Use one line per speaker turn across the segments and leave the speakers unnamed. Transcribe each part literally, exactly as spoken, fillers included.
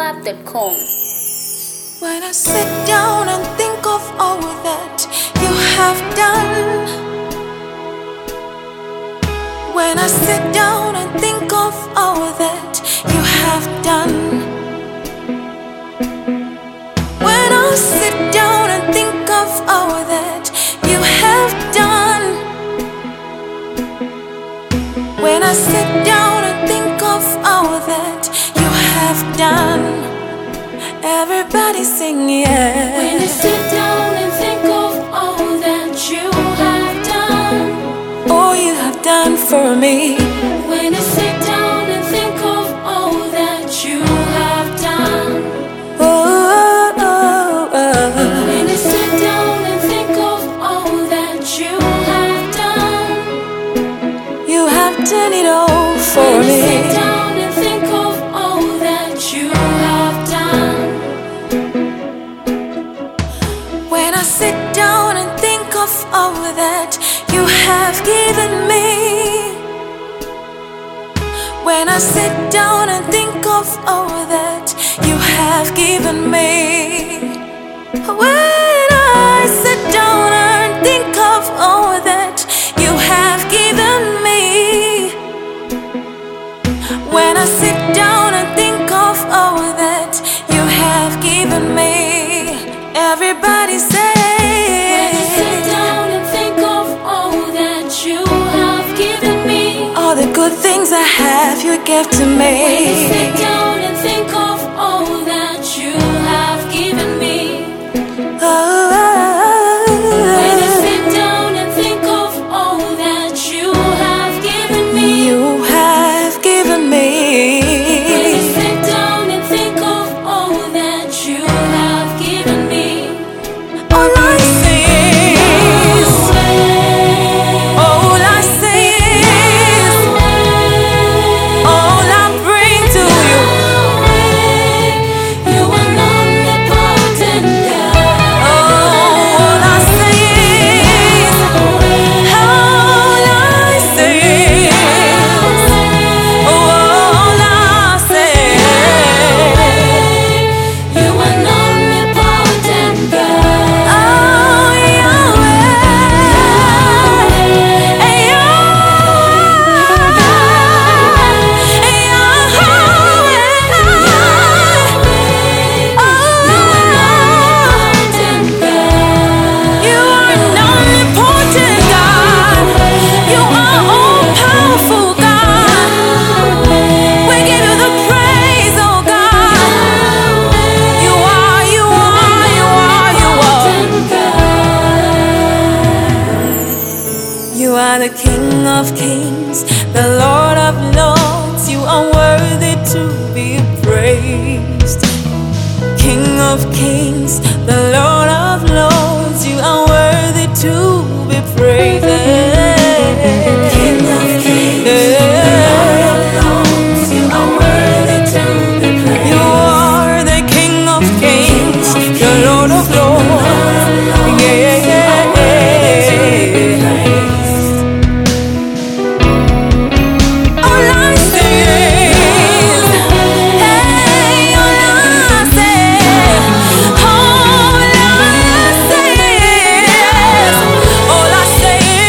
wap dot com.
When I sit down and think of all that you have done, when I sit down and think of all that you have done, when I sit down and think of all that you have done, when I sit down and think of all that you have done, everybody sing yeah.
When you sit down and think of all that you have done,
all you have done for me.
when you sit down and think of all that you have done,
Oh, oh, oh, oh.
when you sit down and think of all that you have done,
You have done it all for
when you
me.
sit down and think of all that you have done,
When I sit down and think of all that you have given me, when I sit down and think of all that you have given me, when I sit down and think of all that you have given me, when I sit down and think of all that you have given me, everybody say,
when you sit down and think of all that you have given me,
all the good things I have you gave to me.
when you sit down and think of all that you have given me,
Oh,
when you sit down and think of all that you have given me,
you have given me.
when you sit down and think of all that you have given me,
All I say is, all I say is, all I bring to you.
you are omnipotent God.
Oh, all I say is, all I say is, all I say.
You are omnipotent God.
Oh, Yahweh, you are an omnipotent God. You are all-powerful God. We give you the praise, oh God. You are, you are, you are, you are. You are the King of Kings, the Lord of Lords. You are worthy to be praised. King of Kings, the Lord of Lords. You are worthy to be praised. King of Kings, the Lord of Lords. You are worthy to be praised. You are the King of Kings, the Lord of Lords. Yeah, yeah, yeah. All I say is, hey, all I say, all I say is, all I say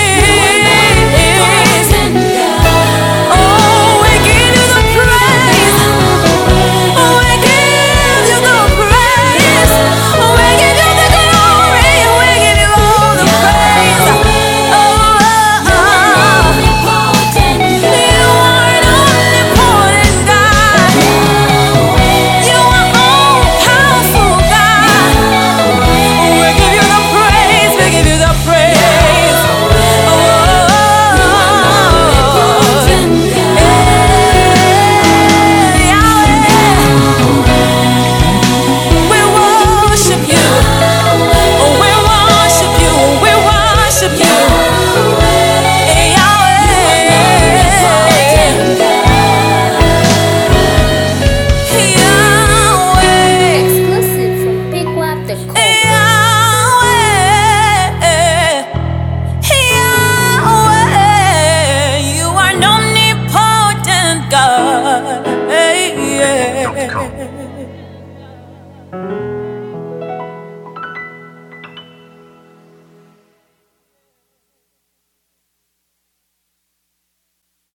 you.